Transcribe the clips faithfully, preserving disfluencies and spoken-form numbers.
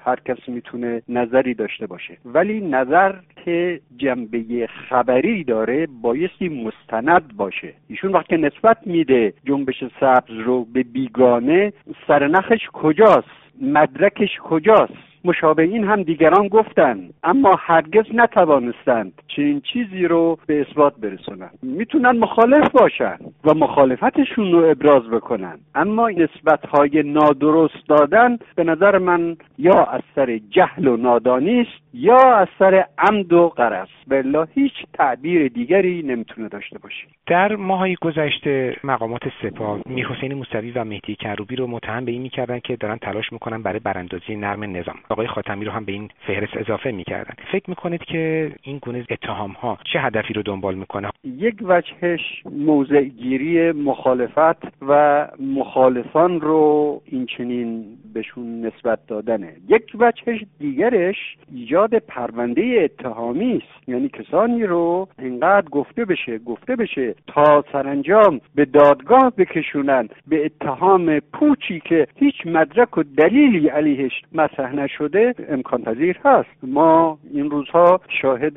هر کس میتونه نظری داشته باشه، ولی نظر که جنبه خبری داره بایستی مستند باشه. ایشون وقتی نسبت میده جنبش سبز رو به بیگانه، سرنخش کجاست؟ مدرکش کجاست؟ مشابه این هم دیگران گفتن اما هرگز نتوانستند چنین چیزی رو به اثبات برسونن. میتونن مخالف باشن و مخالفتشون رو ابراز بکنن، اما نسبت‌های نادرست دادن به نظر من یا از سر جهل و نادانی است یا از سر عمد و غرض، بالله هیچ تعبیر دیگری نمیتونه داشته باشه. در ماهای گذشته مقامات سپاه میرحسین موسوی و مهدی کروبی رو متهم به این میکردن که دارن تلاش میکنن برای براندازی نرم نظام. آقای خاتمی رو هم به این فهرست اضافه میکردن. فکر میکنید که این گونه اتهام ها چه هدفی رو دنبال میکنه؟ یک وجهش موضع گیری مخالفت و مخالفان رو این چنین بهشون نسبت دادنه. یک وجهش دیگرش ایجاد پرونده اتهامی است، یعنی کسانی رو اینقدر گفته بشه گفته بشه تا سرانجام به دادگاه بکشونن به اتهام پوچی که هیچ مدرک و دلیلی علیهش مطرح نشده امکان پذیر هست. ما این روزها شاهد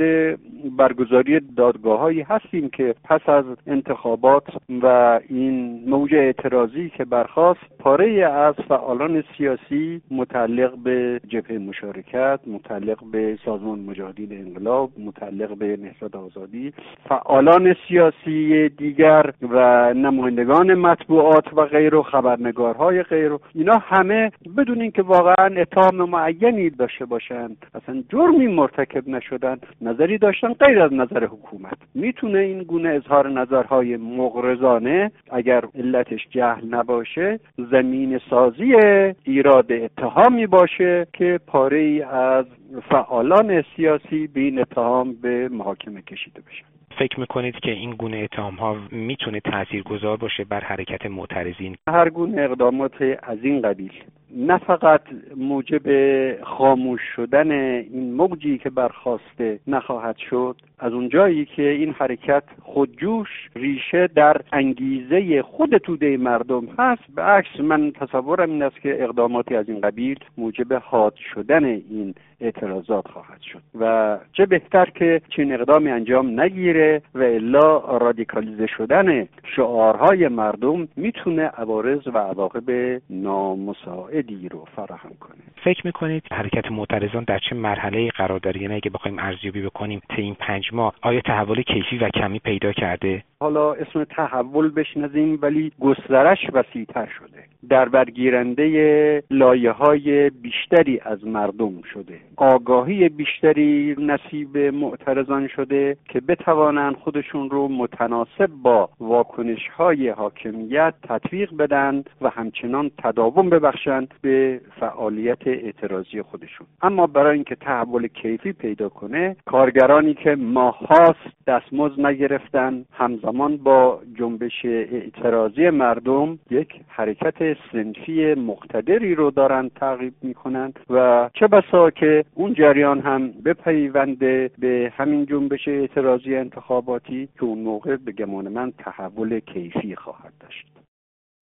برگزاری دادگاه‌هایی هستیم که پس از انتخابات و این موج اعتراضی که برخاست، پاره از فعالان سیاسی متعلق به جبهه مشارکت، متعلق به سازمان مجاهدین انقلاب، متعلق به نهضت آزادی، فعالان سیاسی دیگر و نمایندگان مطبوعات و غیر و خبرنگارهای غیر، اینا همه بدون اینکه واقعا اتهام معینی داشته باشند، اصلا جرمی مرتکب نشدن، نظری داشتن غیر از نظر حکومت. میتونه این گونه اظهار نظرهای مغرضانه اگر علتش جهل نباشه زمین سازی ایراد اتهامی باشه که پاره‌ای از فعالان سیاسی به این اتهام به محاکمه کشیده بشه. فکر میکنید که این گونه اتهام ها میتونه تاثیرگذار باشه بر حرکت معترضین؟ هر گونه اقدامات از این قبیل نه فقط موجب خاموش شدن این موجی که برخاسته نخواهد شد، از اونجایی که این حرکت خودجوش ریشه در انگیزه خود توده مردم هست، به عکس من تصورم این است که اقداماتی از این قبیل موجب حاد شدن این اعتراضات خواهد شد و چه بهتر که چنین اقدامی انجام نگیره و الا رادیکالیزه شدن شعارهای مردم میتونه عوارض و عواقب نامساعدی رو فراهم کنه. فکر میکنید حرکت معترضان در چه مرحله‌ای قرار داره؟ یعنی اگه بخوایم ارزیابی بکنیم طی این پنج ماه آیا تحول کیفی و کمی پیدا کرده؟ حالا اسم تحول بشنویم ولی گسترش وسیع‌تر شده، در برگیرنده لایه‌های بیشتری از مردم شده، آگاهی بیشتری نصیب معترضان شده که بتوانند خودشون رو متناسب با واکنش‌های حاکمیت تطبیق بدن و همچنان تداوم ببخشند به فعالیت اعتراضی خودشون. اما برای اینکه تحول کیفی پیدا کنه، کارگرانی که ماه‌هاست دستمزد نگرفتن همزمان با جنبش اعتراضی مردم یک حرکت صنفی مقتدری رو دارن تعقیب میکنن و چه بسا که اون جریان هم بپیونده به همین جنبش اعتراضی انتخاباتی که اون موقع به گمان من تحول کیفی خواهد داشت.